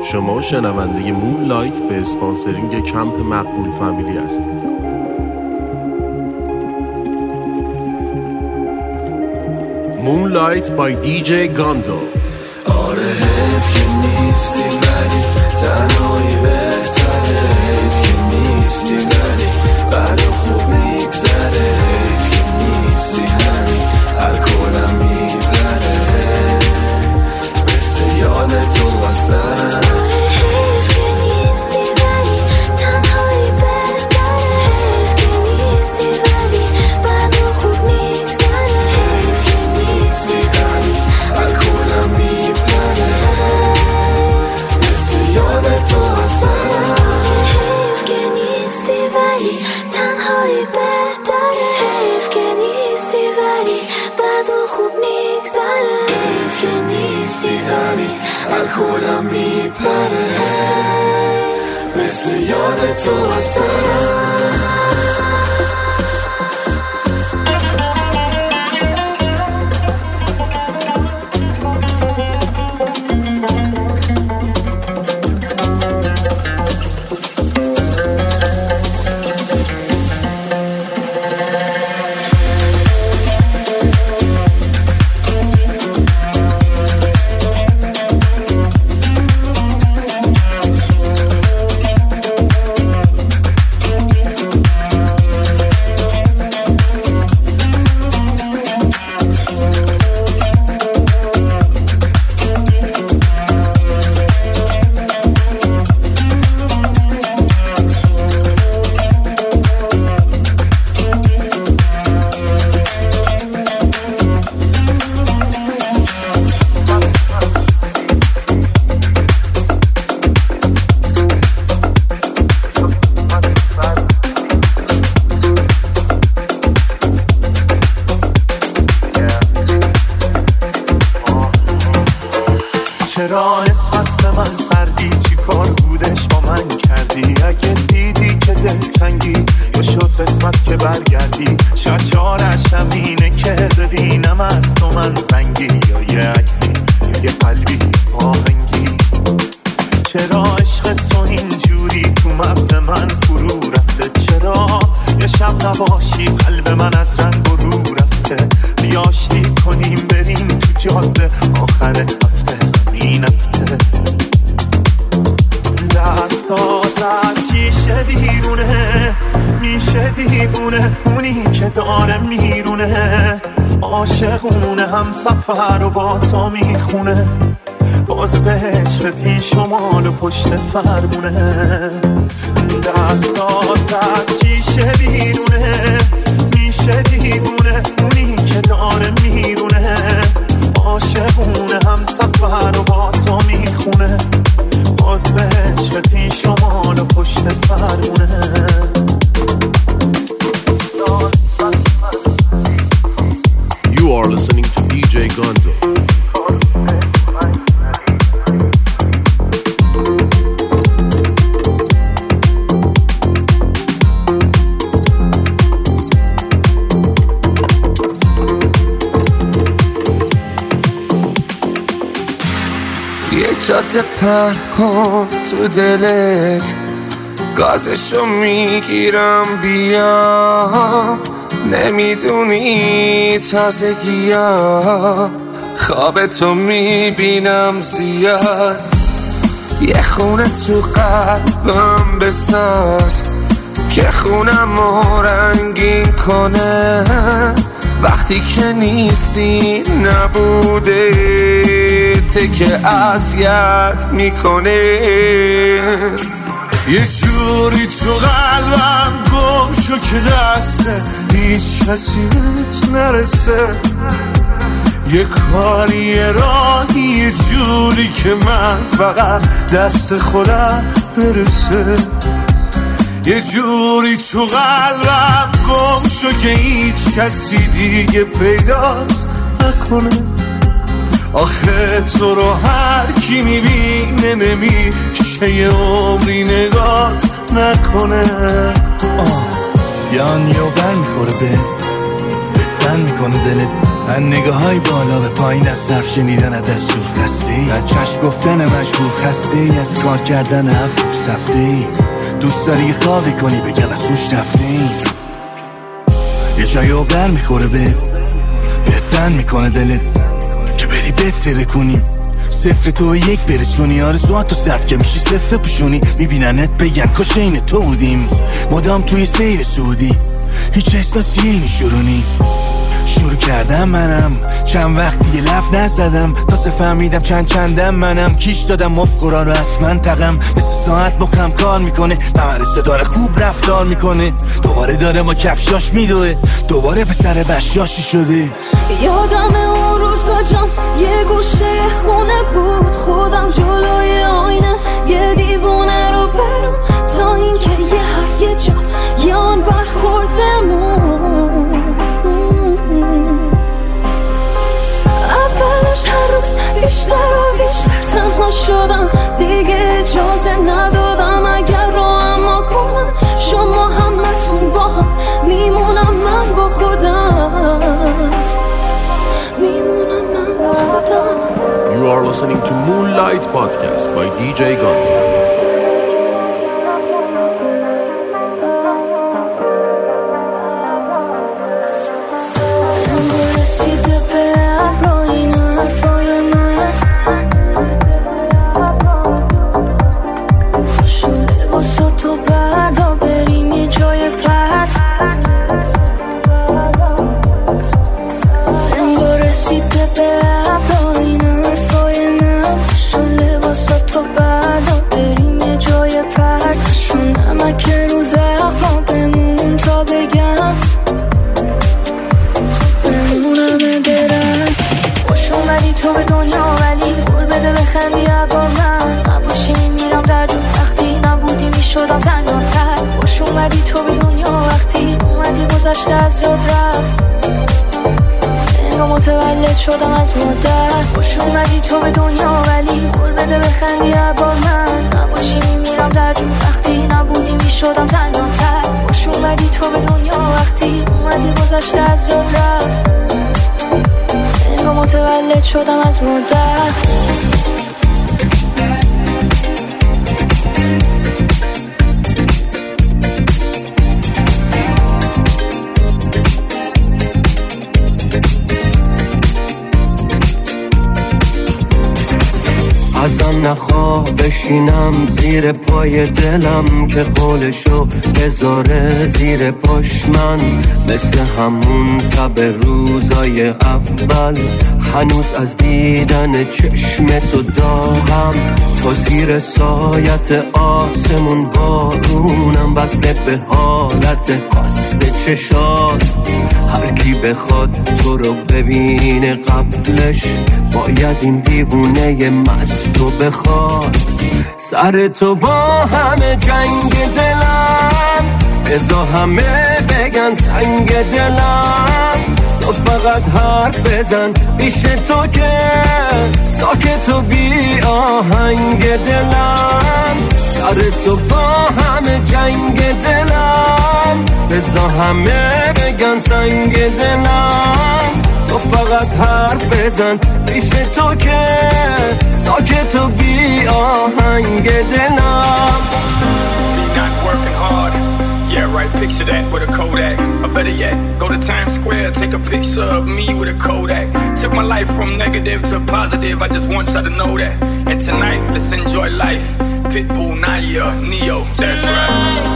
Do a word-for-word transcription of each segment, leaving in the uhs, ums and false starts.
شما شنونده مون لایت به اسپانسرینگ کمپ مقبول فامیلی هستید. مون لایت بای دی جی گاندو. آره حیف که نیستی ولی تنهایی بهتره، حیف که نیستی ولی بعد خوب میگذره، حیف که نیستی همین الکلم میبره مثل یاد تو واسم. الکلم میپره مثل یاد تو اثرم. چرا نسبت به من سردی؟ چی کار بودش با من کردی؟ اگه دیدی که دلتنگی یا شد قسمت که برگردی، شاید چارش همینه که ببینم از تو من زنگی، یا یه عکسی یا یه قلبی آهنگی. چرا عشق تو اینجوری تو مغز من فرو رفته؟ چرا یه شب نباشی قلب من از رنگ و رو رفته؟ بیاشتی کنیم بریم تو جاده آخر هفته این هفته. دستات از شیشه بیرونه میشه دیوونه، اونی که داره میرونه عاشقونه، هم سفر و با تو میخونه، باز به عشقتی شمال و پشت فرمونه. دستات از شیشه بیرونه میشه دیوونه، اونی که داره میرونه عاشقونه، هم سفر و با تو میخونه، باز به عشقتی شمال و پشت فرمونه. You are listening to دی جی Gondo. یه جاده پر کن تو دلت، گازشو میگیرم بیام، نمیدونی تازگی‌ها خواب تو میبینم زیاد. یه خونه تو قلبم بساز که خونم رو رنگین کنه، وقتی که نیستی نبوده ته که اذیت میکنه. یه جوری تو قلبم گم شو که دسته هیچ کسی بهت نرسه، یه کاری یه راهی یه جوری که من فقط دست خودم برسه. یه جوری تو قلبم گم شو که هیچ کسی دیگه پیدات نکنه، آخه تو رو هر کی میبینه نمیشه یه عمری نگات نکنه. آه بیان یا بر میخوره به بر میکنه دلت من نگاه های بالا به پایین از صرف شنیدن از سور خسته ای، از چشم گفتن مجبور خسته ای، از کار کردن افروک سفته ای. دوست داری یه خوابی کنی بگن از سوش رفته ای، یه جای اوبر میخوره به بهتن میکنه دلت که بری بهتره کنی، صفر تو یک برسونی، آرزوهاتو سرد که میشی صفر پوشونی، میبیننت بگن کاش این تو بودیم، مدام توی سیر سعودی، هیچ احساسی اینی شرونی. شروع کردم منم چند وقت دیگه لب نزدم، تازه فهمیدم چند چندم منم، کیش دادم مفکرا رو از من تقم، مثل ساعت مخم کار میکنه، ممرسه داره خوب رفتار میکنه، دوباره داره ما کفشاش میدوه، دوباره پسر بشاشی شده. یادم اون روزا جام یه گوشه خونه بود، خودم جلوی آینه یه دیوونه رو برم، تا اینکه یه حرف یه جا یان برخورد بمون. اولش هر روز بیشتر و بیشتر تنها شدم، دیگه اجازه ندادم اگر رو اما کنم، شما همتون با هم میمونم من با خودم، میمونم من با خودم. You are listening to Moonlight Podcast by دی جی Gandhi. تو به دنیا ولی قول بده بخندی با من، نباشی میمیرم در جون، وقتی نبودی میشدم تنها تر. خوش اومدی تو به دنیا وقتی اومدی گذشته از یاد رفت، انگار متولد شدم از مادر. خوش اومدی تو به دنیا ولی قول بده بخندی با من، نباشی میمیرم در جون، وقتی نبودی میشدم تنها تر. خوش اومدی تو به دنیا وقتی اومدی گذشته از یاد رفت، انگار متولد شدم از مادر. ازم نخواه بشینم زیر پای دلم، که قولشو بذاره زیر پاش من، مثل همون تب روزای اول، هنوز از دیدن چشم تو داغم، تو زیر سایت آسمون بارونم، وصله به حالت خاص چشات، هر کی بخواد تو رو ببینه قبلش باید این دیوونه مستو بخواد. سر تو با همه جنگ دلم، بذار همه بگن سنگ دلم، تو فقط حرف بزن پیش تو که ساکت و بی آهنگ دلم. سر تو با همه جنگ دلم، بذار همه بگن سنگ دلم، تو فقط حرف بزن پیش تو که ساکت و بی آهنگ دلم. Not working hard, yeah right, picture that with a Kodak. Or better yet, go to Times Square, take a picture of me with a Kodak. Took my life from negative to positive, I just want y'all to know that. And tonight, let's enjoy life. Pitbull, Naya, Neo, that's right.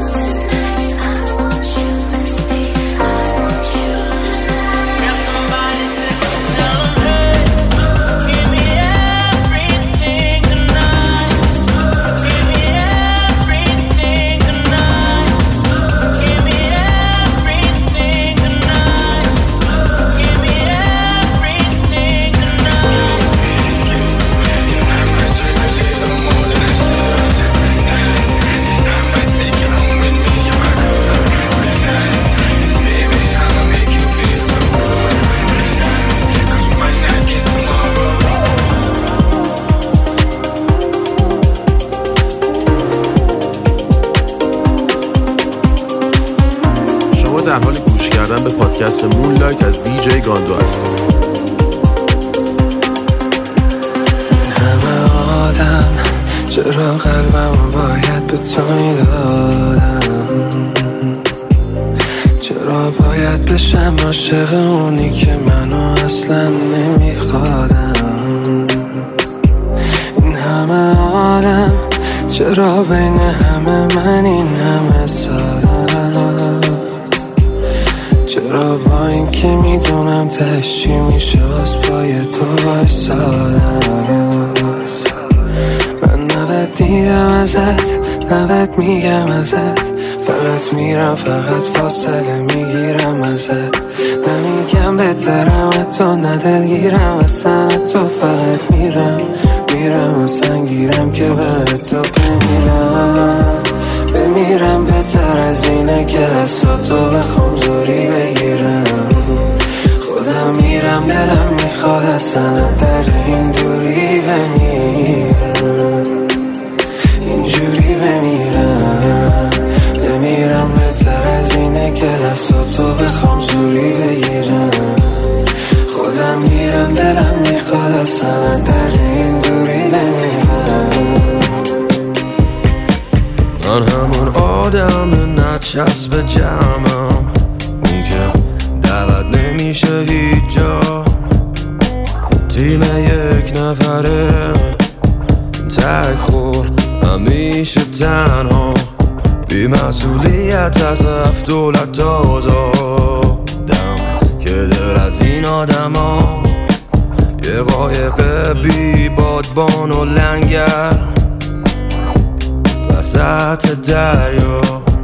Somebody در حال گوش کردن به پادکست مونلایت از دی جی گاندو هستیم. همه آدم چرا قلبم باید به تو میدادم، چرا باید بشم عاشق اونی که منو اصلا نمیخوادم. این همه آدم چرا بین همه من این همه سادم، چرا با این که میدونم تشی میشه از پای تو بایستادم. من نباید دیدم ازت، نباید میگم ازت، فقط میرم فقط فاصله میگیرم ازت. نمیگم بهترم تو ندلگیرم اصلا تو، فقط میرم میرم اصلا گیرم که به تو بمیرم بمیرم. بهتر از اینه که از تو بخوام زوری بگیرم. خودم میرم دلم میخواد اصلا در این دوری بمیرم، اینجوری بمیرم بمیرم. بهتر از اینه که دست تو بخوام زوری بگیرم. خودم میرم دلم میخواد اصلا در این دوری بمیرم. من همون آدم نچسب جمعم، اون که دلت نمیشه هیچ جا. تیم یک نفره تک خور همیشه تنها، بی مسئولیت از اف دولت آزادم. که دل از این آدم ها یه قایق بی بادبان و لنگر وسط دریا.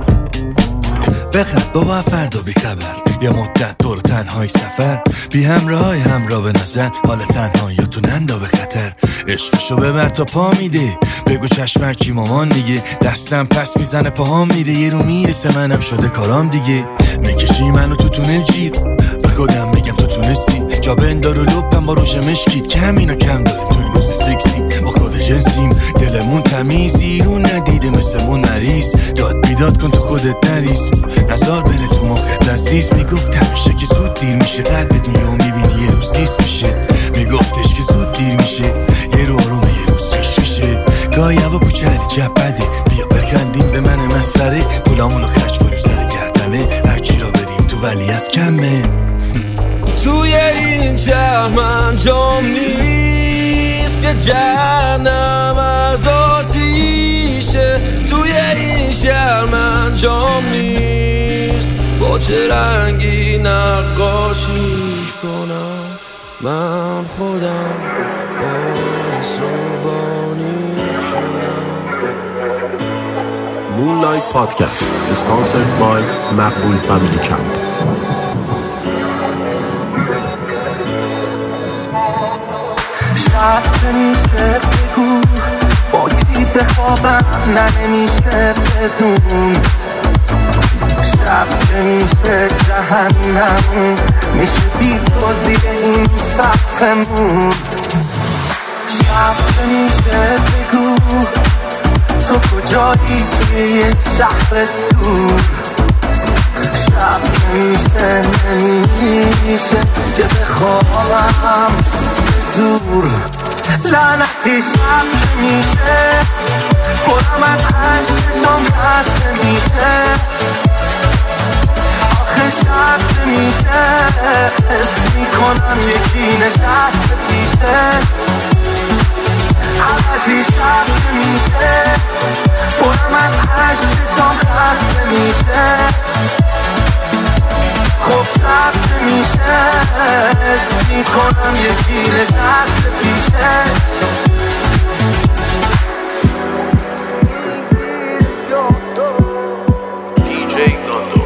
بخند بابا فردا بی خبر، یه مدت دور تنهای سفر، بی همراهای همراه به نظر، حال تنهایی تو نندا به خطر. عشقشو ببر تا پا میده، بگو چشمک چی مامان دیگه. دستم پس میزنه پاهام میره، یه رو میرسه منم شده کارام دیگه. میکشی منو تو تونل جیر، به خودم میگم تو تونستی جا بندار و لبم با روش مشکید. کم اینا کم داریم توی روز سکسی، ما خود جنسیم دلمون تمیزی، رو ندیده مثل مون نریس. داد بیداد کن تو خودت نریس، نزار بره تو مخت لسیس. میگفت همیشه که زود دیر میشه، قد بدون یه میبینی یه روز دیست میشه. میگفتش که زود دیر میشه، یه رو آرومه یه روز ریش میشه. گاهی هوا کوچه جب بده، بیا بخندیم به من مسخره. پولامونو خرج کنیم سر گردنه، هرچی را بریم تو ولی از کمه. توی این شهر من جام نیست، یه جهنم از آتیشه. توی این شهر من جام نیست، با چه رنگی نقاشیش کنم من خودم باعث و بانی شدم. Moonlight Podcast is sponsored by مقبول فامیلی کمپ. شب نمیشه بگو با کی بخوابم، نه نمیشه بدون. شب نمیشه جهنم، میشه بی تو زیر این سقفمون. شب نمیشه بگو تو کجایی توی یه شهر دور. شب نمیشه نمیشه که بخوابم به زور. لعنتی شب نمیشه، خودم از عشقشم خسته میشه. آخه شب نمیشه، حس میکنم یکی نشسته پیشت. عوضی شب نمیشه، خودم از عشقشم خسته میشه. خب شب نمیشه، حس میکنم یکی نشسته پیشه. دی جی گاندو.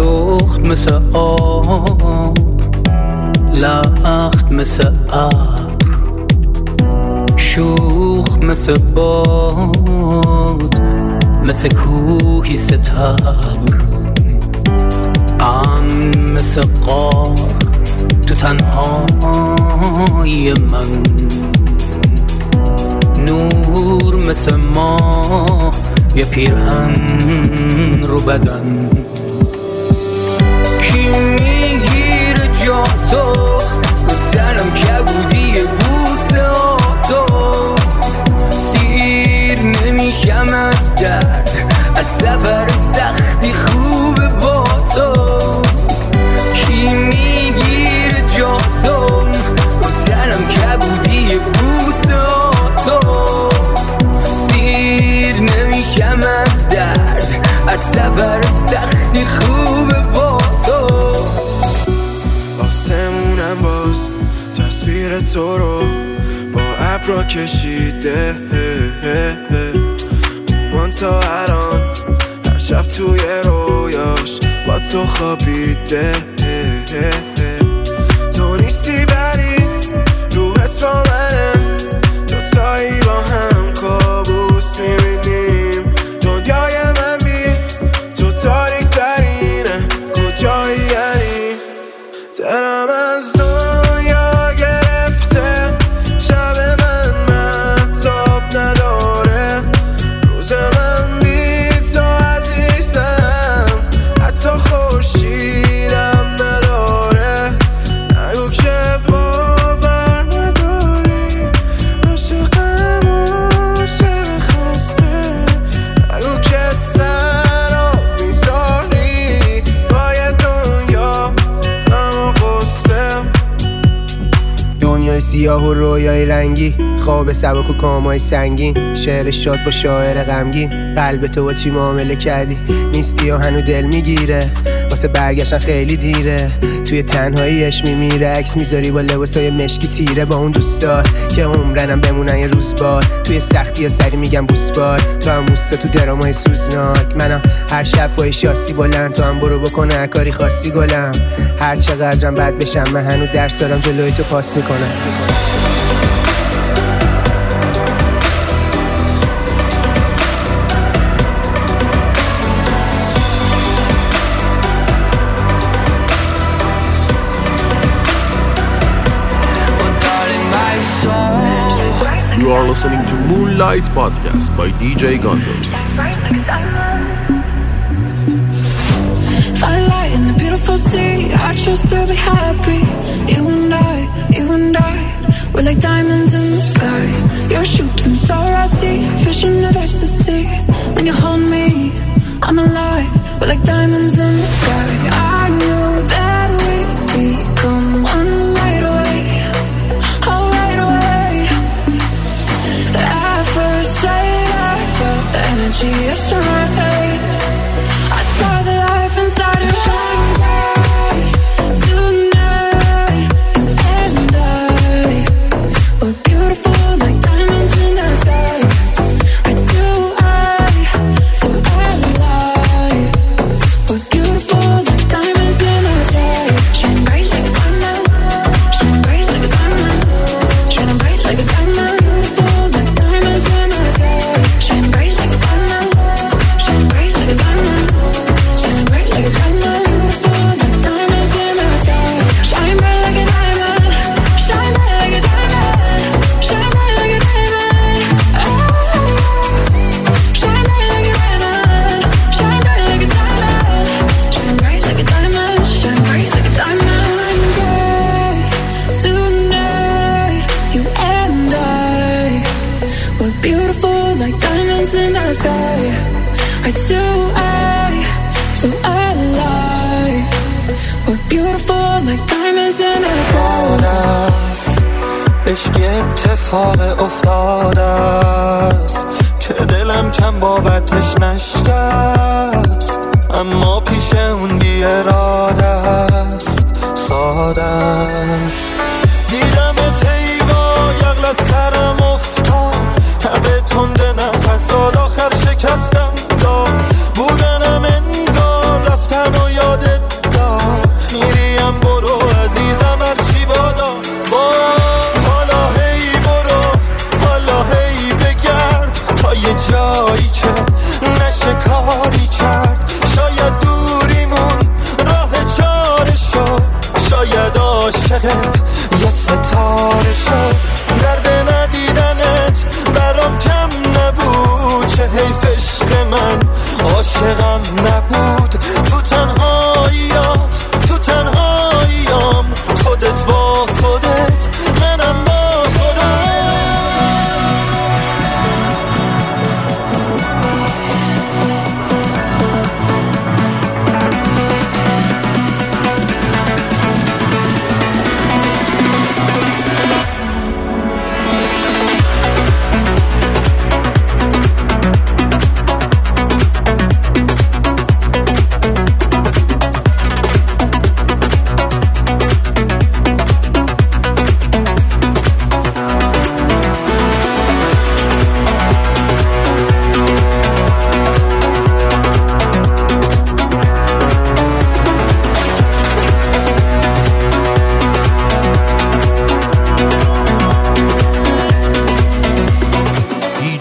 لخت مثل آب، لخت مثل ابر، شوخ مثل باد، مثل کوهی ستبر، ام مثل غار تو تنهای من، نور مثل ماه یه پیرهن رو بدن. کی میگیره جا تو رو تنم کبودی بوسه ها تو، سیر نمیشم از درد، از سفر سختی خوبه با تو. کی میگیره جا تو رو تنم کبودی بوسه ها تو، سیر نمیشم از درد، از سفر سختی خوبه با تو. آسمونم باز تصویر تو رو با ابرا کشیده، من تا الان هر شب توی رویاش با تو خوابیده. تو نیستی ولی روحت با منه، دوتایی با هم کابوس میبینیم. دنیای من بی تو تاریک ترینه، کجایی یعنی دلم از دنیا گرفته، شب من مهتاب نداره، روز من بی تو عزیزم، حتی خورشیدم نداره. نگو که باور نداری، عاشقم عاشق خسته، نگو که تنها میذاری باید دنیا غم و غصه. دنیای سیاه و رویای رنگی، خواب سبک و کامای سنگین، شعر شاد با شاعر غمگین. قلب تو با چی معامله کردی؟ نیستی و هنو دل میگیره، واسه برگشتن خیلی دیره. توی تنهاییش میمیره، عکس میذاری با لباسای مشکی تیره، با اون دوستا که عمرنم بمونن یه روز بار. توی سختی یا سری میگم بوس بار، تو هم موستا تو درامای سوزناک. منم هر شب با شاسی بلند، تو هم برو بکن هر کاری خاصی گلم. هر چقدرم بد بشم من هنو درس دارم جلوی تو پاس میکنم. You are listening to Moonlight Podcast by D J Gondo. Find light in the beautiful sea, I choose to be happy. You and I, you and I, we're like diamonds in the sky. You're shooting star I see, fish in the ecstasy. When you hold me, I'm alive. We're like diamonds in the sky. I knew that we'd become one right away. Oh, right away. At first sight, I felt the energy of sun rays. I saw the life inside your eyes. Tonight, you and I, we're beautiful like diamonds in the sky. Eye to eye, so alive. We're beautiful like diamonds in the sky. Shine bright like a diamond, shine bright like a diamond, shining bright like a diamond. Beautiful like diamonds in the sky. Shine bright like a diamond, shine bright like a diamond, shining bright like a diamond. Beautiful like diamonds in the sky. Shine bright like a diamond, shine bright like a diamond, shine bright like a diamond. Oh, shine bright like a diamond, shine bright like a diamond, shine bright like a diamond, shine bright like a diamond. Tonight, you and I, we're beautiful like diamonds in the sky. Eye to eye, so alive. We're beautiful like diamonds in the sky. عشق اتفاق افتاده است که دلم کم بابتش نشکست، اما پیش اون بی اراده است، ساده است. دیدمت هیوا یغل از سرم افتاد، تب تند نفسات آخر شکستم داد. بودنم انگار رفتن و یادت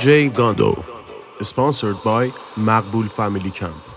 J Gondo. Sponsored by Maqbool Family Camp.